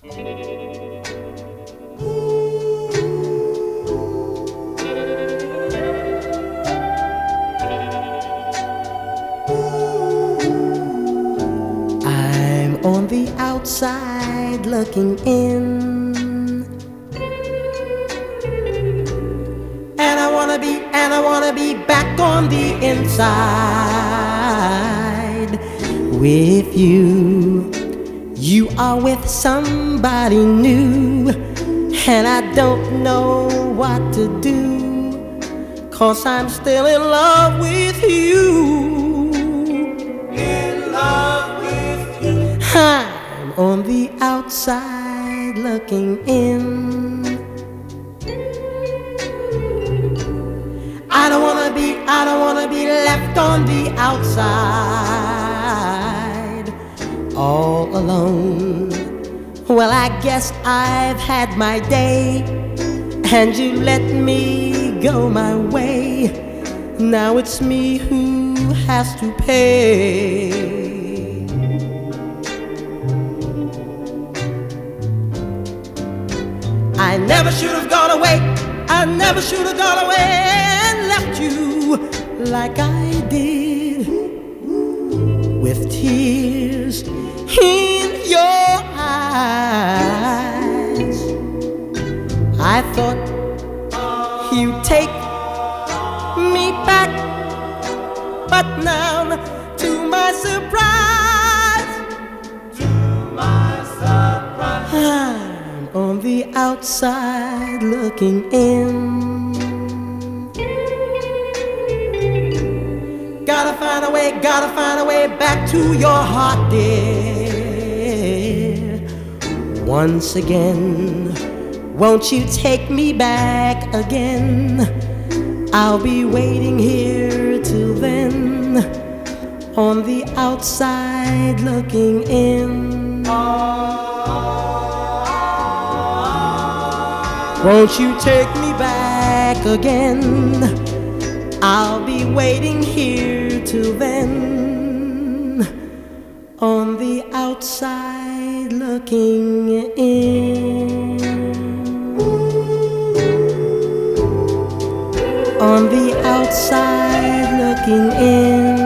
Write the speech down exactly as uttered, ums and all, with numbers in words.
I'm on the outside looking in, and I wanna be, and I wanna be back on the inside with you. You are with somebody new, and I don't know what to do, 'cause I'm still in love with you. In love with you. I'm on the outside looking in. I don't wanna be, I don't wanna be left on the outside all alone. Well, I guess I've had my day, and you let me go my way. Now it's me who has to pay. I never should have gone away, I never should have gone away and left you like I did, with tears in your eyes. I thought you'd take me back, but now, to my surprise, To my surprise, I'm on the outside looking in. Gotta find a way, gotta find a way back to your heart, dear. Once again, won't you take me back again? I'll be waiting here till then, on the outside looking in. Won't you take me back again? I'll be waiting here till then, on the outside looking in. On the outside looking in.